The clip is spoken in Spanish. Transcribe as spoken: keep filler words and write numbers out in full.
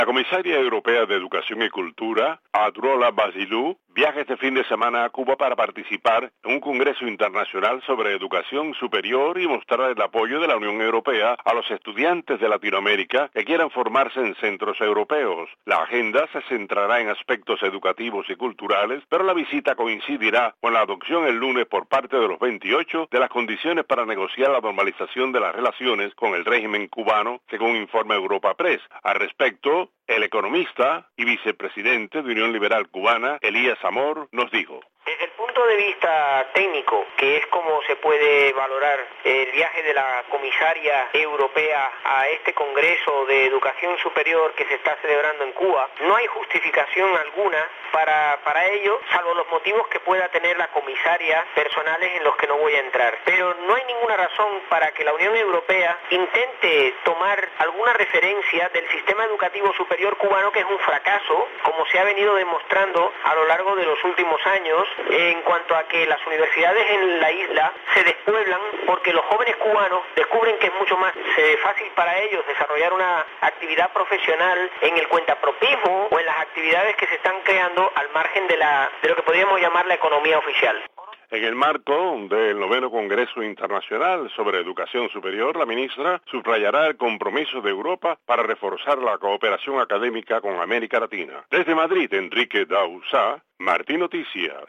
La comisaria europea de Educación y Cultura, Adrola Bazilou, viaja este fin de semana a Cuba para participar en un congreso internacional sobre educación superior y mostrar el apoyo de la Unión Europea a los estudiantes de Latinoamérica que quieran formarse en centros europeos. La agenda se centrará en aspectos educativos y culturales, pero la visita coincidirá con la adopción el lunes por parte de los veintiocho de las condiciones para negociar la normalización de las relaciones con el régimen cubano, según informa Europa Press. Al respecto, el economista y vicepresidente de Unión Liberal Cubana, Elías Amor, nos dijo: desde el punto de vista técnico, que es como se puede valorar el viaje de la comisaria europea a este Congreso de Educación Superior que se está celebrando en Cuba, no hay justificación alguna para, para ello, salvo los motivos que pueda tener la comisaria personales en los que no voy a entrar. Pero no hay ninguna razón para que la Unión Europea intente tomar alguna referencia del sistema educativo superior cubano, que es un fracaso, como se ha venido demostrando a lo largo de los últimos años, en cuanto a que las universidades en la isla se despueblan porque los jóvenes cubanos descubren que es mucho más eh, fácil para ellos desarrollar una actividad profesional en el cuentapropismo o en las actividades que se están creando al margen de, la, de lo que podríamos llamar la economía oficial. En el marco del noveno Congreso Internacional sobre Educación Superior, la ministra subrayará el compromiso de Europa para reforzar la cooperación académica con América Latina. Desde Madrid, Enrique Dausá, Martín Noticias.